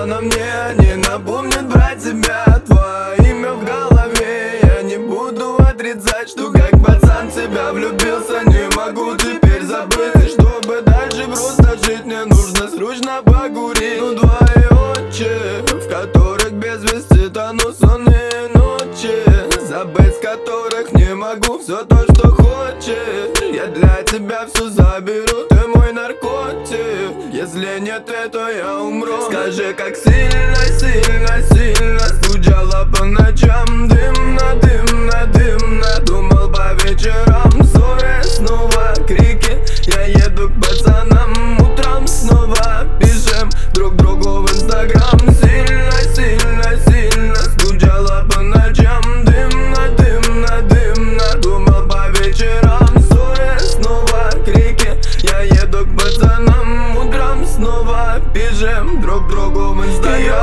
на мне не напомнит про тебя. Твое имя в голове, я не буду отрицать, что как пацан в тебя влюбился. Не могу теперь забыть, и чтобы дальше просто жить, мне нужно срочно покурить. Ну твои очи, в которых без вести тону сонные ночи, забыть с которых не могу все то, что хочешь. Я для тебя все заберу, ты мой наркотик. Если нет, то я умру. Скажи, как сильно, сильно, сильно скучала по ночам. Дымно, дымно, дымно, думал по вечерам. Ссоры, снова крики, я еду к пацанам. Утром снова пишем друг другу в Инстаграм. Сильно, сильно, сильно скучала по ночам. Дымно, дымно, дымно, думал по вечерам. Ссоры, снова крики, я еду к пацанам. Утром снова пишем друг другу в Инстаграм. Ее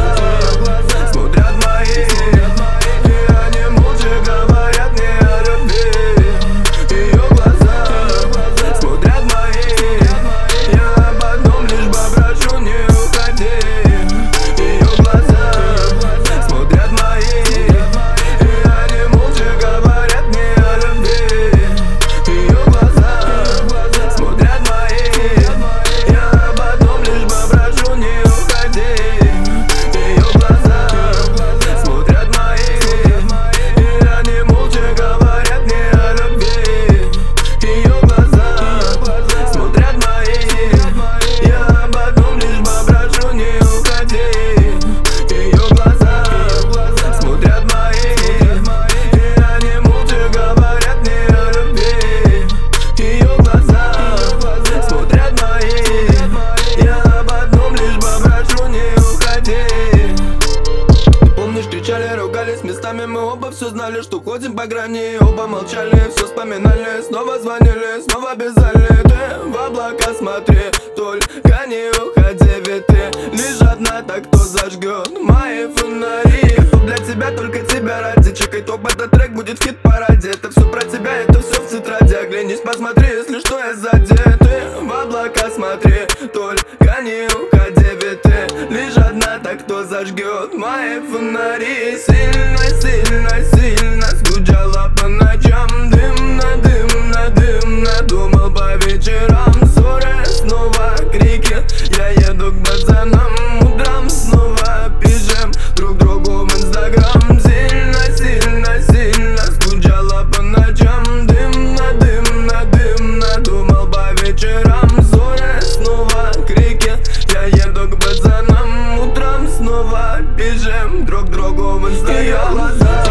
глаза смотрят мои, и они молча говорят мне о любви. Ее глаза смотрят мои, я об одном лишь попрошу: не уходи. Ее глаза смотрят мои, и они молча говорят мне о любви. Ее глаза смотрят мои, я об одном лишь попрошу: не уходи. Ее глаза смотрят мои, и они молча говорят мне о любви. Ее глаза смотрят мои, я об одном лишь попрошу: не уходи. Ее глаза смотрят мои, и они молча говорят мне о любви. Ее глаза смотрят мои, я об одном лишь попрошу: не уходи. Помнишь, кричали, ругались, местами мы оба все знали, что ходим по грани. Оба молчали, все вспоминали, снова звонили, снова бежали. Ты в облака смотри, только не уходи, ведь ты лишь одна, так кто зажгет мои фонари. Готов для тебя, только тебя ради. Чекай топ, этот трек будет в хит-параде. Это все про тебя, это все в тетради. Оглянись, посмотри, если что, я сзади. Ты в облака смотри, только не уходи, ведь ты лишь одна, так кто зажгет мои фонари. Сильно, сильно, сильно скучала по ночам. Дымно, дымно, дымно, думал по вечерам. Ссоры, снова крики, я еду к пацанам. Утром снова пишем друг другу в Инстаграм. Сильно, сильно, сильно скучала по ночам. Дымно, дымно, дымно, думал по вечерам. Ссоры, снова крики, я еду к пацанам. Утром снова пишем друг другу в Инстаграм. Ее глаза